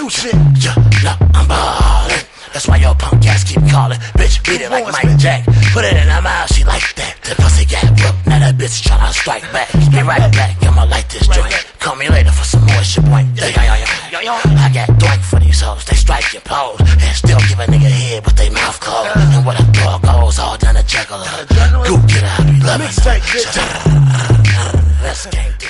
do shit. No, I'm ballin'. That's why your punk ass keep calling. Bitch, beat it like Mike Jack. Put it in her mouth, she like that. The pussy got whooped, now that bitch tryna strike back. Be right back, I'ma light this joint. Call me later for some more shit, boy. I got doink for these hoes, they strike your pose. And still give a nigga head with they mouth closed. And what a dog goes all down the juggler. Go get out, we loving her. Let's gang.